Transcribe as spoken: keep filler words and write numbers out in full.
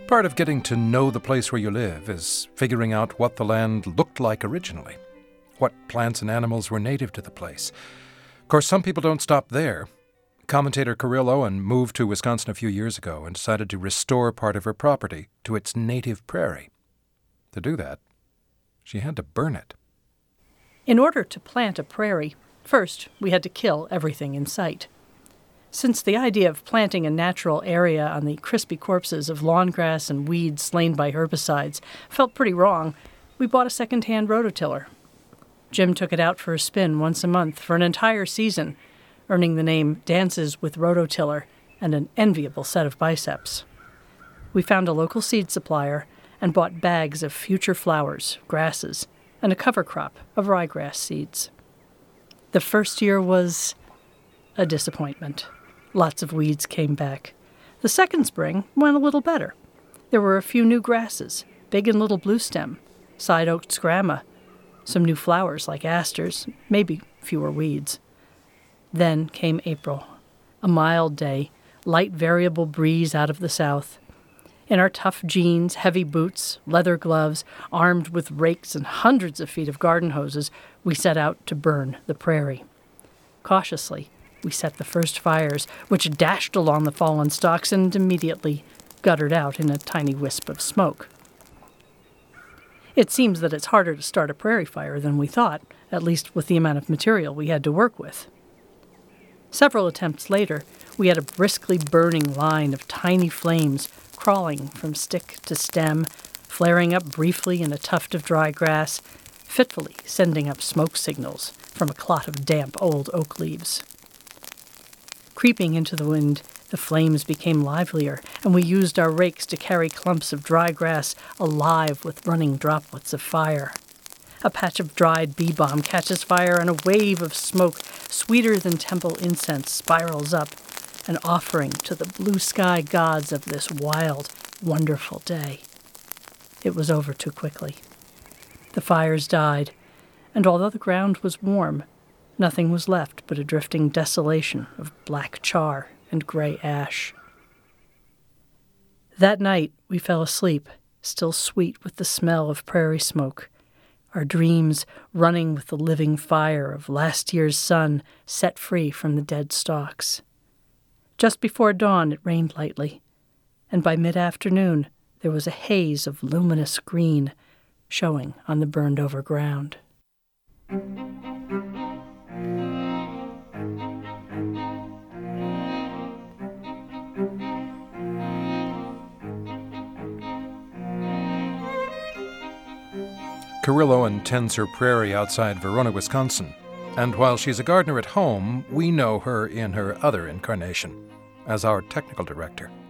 Part of getting to know the place where you live is figuring out what the land looked like originally, what plants and animals were native to the place. Of course, some people don't stop there. Commentator Caril Owen moved to Wisconsin a few years ago and decided to restore part of her property to its native prairie. To do that, she had to burn it. In order to plant a prairie, first we had to kill everything in sight. Since the idea of planting a natural area on the crispy corpses of lawn grass and weeds slain by herbicides felt pretty wrong, we bought a second-hand rototiller. Jim took it out for a spin once a month for an entire season, earning the name Dances with Rototiller and an enviable set of biceps. We found a local seed supplier and bought bags of future flowers, grasses, and a cover crop of ryegrass seeds. The first year was a disappointment. Lots of weeds came back. The second spring went a little better. There were a few new grasses, big and little bluestem, side oak scramma, some new flowers like asters, maybe fewer weeds. Then came April, a mild day, light variable breeze out of the south. In our tough jeans, heavy boots, leather gloves, armed with rakes and hundreds of feet of garden hoses, we set out to burn the prairie. Cautiously, we set the first fires, which dashed along the fallen stalks and immediately guttered out in a tiny wisp of smoke. It seems that it's harder to start a prairie fire than we thought, at least with the amount of material we had to work with. Several attempts later, we had a briskly burning line of tiny flames crawling from stick to stem, flaring up briefly in a tuft of dry grass, fitfully sending up smoke signals from a clot of damp old oak leaves. Creeping into the wind, the flames became livelier, and we used our rakes to carry clumps of dry grass alive with running droplets of fire. A patch of dried bee balm catches fire, and a wave of smoke, sweeter than temple incense, spirals up, an offering to the blue sky gods of this wild, wonderful day. It was over too quickly. The fires died, and although the ground was warm, nothing was left but a drifting desolation of black char and gray ash. That night we fell asleep, still sweet with the smell of prairie smoke, our dreams running with the living fire of last year's sun set free from the dead stalks. Just before dawn it rained lightly, and by mid-afternoon there was a haze of luminous green showing on the burned-over ground. Caril Owen tends her prairie outside Verona, Wisconsin, and while she's a gardener at home, we know her in her other incarnation as our technical director.